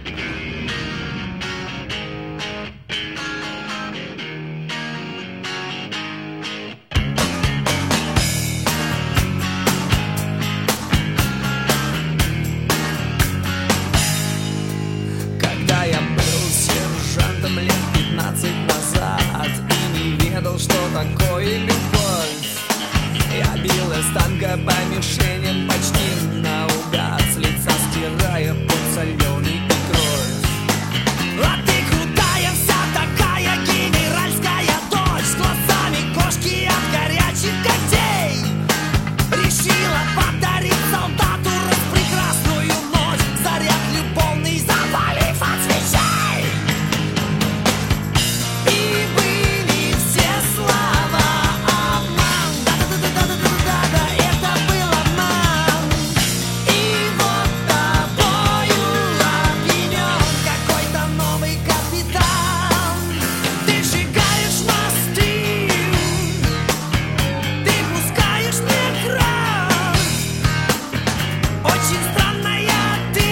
Когда я был сержантом лет 15 назад и не ведал, что такое любовь, я бил из танка по мишеням почти наугад, с лица стирая под соленый и кровь. А ты крутая вся такая генеральская дочь, с глазами кошки от горячих когтей. Решила подарить солдату распрекрасную ночь, заряд любовный завалив от свечей. И были все слова обман. Да-да-да-да-да-да-да, это был обман. И вот тобою опьянен какой-то новый капитан. Ты сжигаешь мосты, ты пускаешь мне кровь. Очень странная ты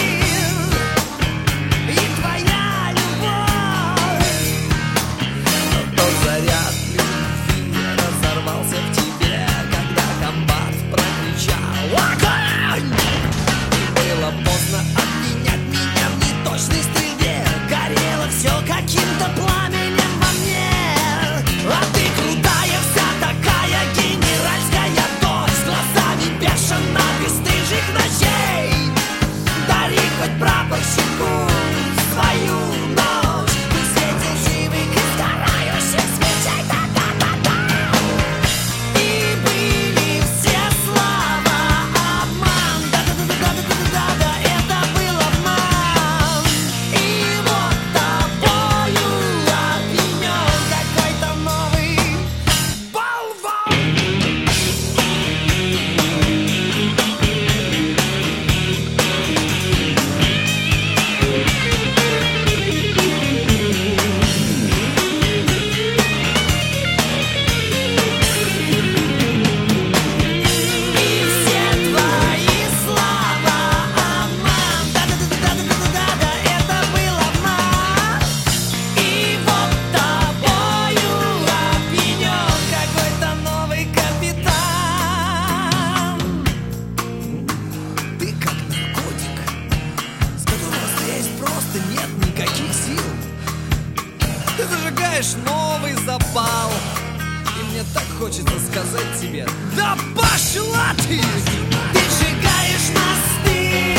и твоя любовь. Но тот заряд любви разорвался в тебе, когда комбат прокричал «Огонь!». И было поздно обвинять меня в неточной стрельбе. Горело все каким-то пламенем во мне. А ты крутая вся такая генеральская дочь, с глазами бешено бесстыжих ночей. Дари хоть прапорщику свою ночь, ты светил живых и сгорающих свечей. Да-да-да-да. И были все слова обман. Да-да-да-да-да-да-да, это был обман. И вот тобою опьянен какой-то новый болван. И все твои слова обман. Да-да-да-да-да-да-да, это был обман. И вот тобою опьянен какой-то новый капитан. Ты как наркотик, с которого стрелять просто нет никаких сил. Ты зажигаешь новый запал, и мне так хочется сказать тебе: да пошла ты! Ты сжигаешь мосты,